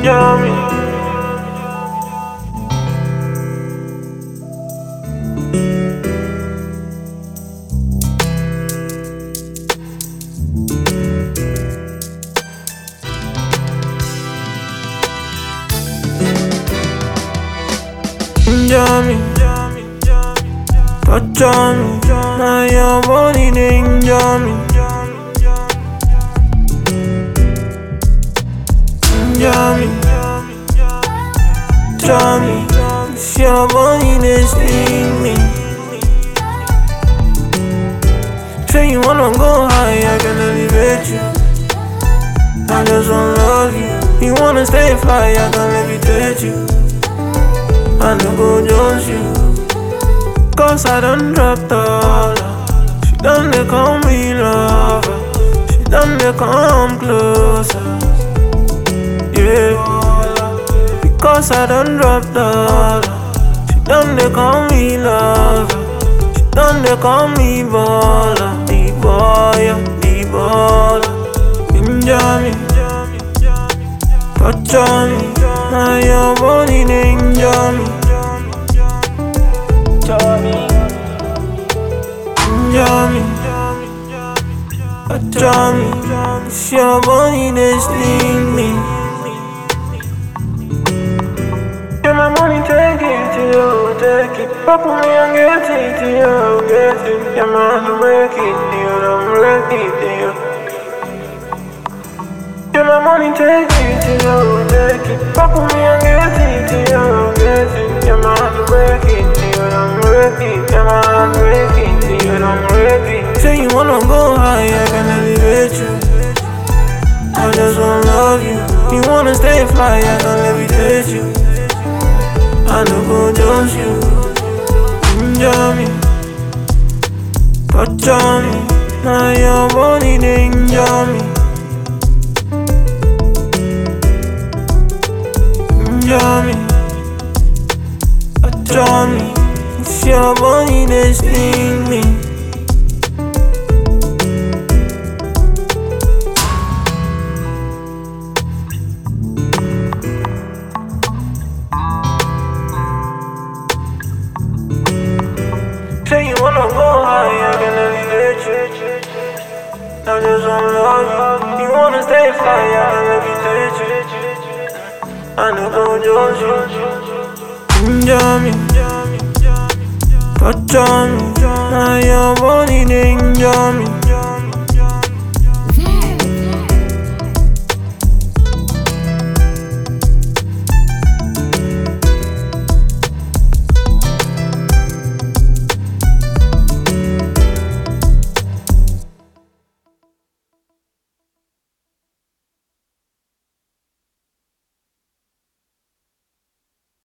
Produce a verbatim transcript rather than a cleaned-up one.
Yummy. Yummy. Touch on me, now your body ding yummy. Yummy, yummy, it's your body that sting me. Say you wanna go high, I can elevate you. I just wanna love you. You wanna stay fly, I can levitate you. I no go judge you. Cause I done dropped dollar. She done they call me lover. She done they come closer. Yeah. Because I done dropped dollar. She done they call me lover. She done they call me baller. The boy, the baller. Enjoy me, touch on me. Now your body they enjoy me. Yummy, yummy, it's your body that sting me. Yeah, my money, take it to you, take it. Pop on me and get it to you, get it. Yeah, man, I'm break it to you, I'm break it to you. Yeah, my money, take it to you, take it. Pop on me and get it to you, get it. Yeah, man, I'm break it to you, I'm break it. Yeah, man, I'm break it to you, I'm ready. Say you wanna go high, I can elevate you. I just wanna love you. You wanna stay fly, I can levitate you. I no go judge you. Enjoy me, touch on me. Now your body they enjoy me. Enjoy me, touch on me. It's your body that sting me. Say you wanna go high, I can elevate you. I just wanna love you. You wanna stay fly, I can levitate you. I no go judge you. Enjoy me, touch on me. Now your body they enjoy me.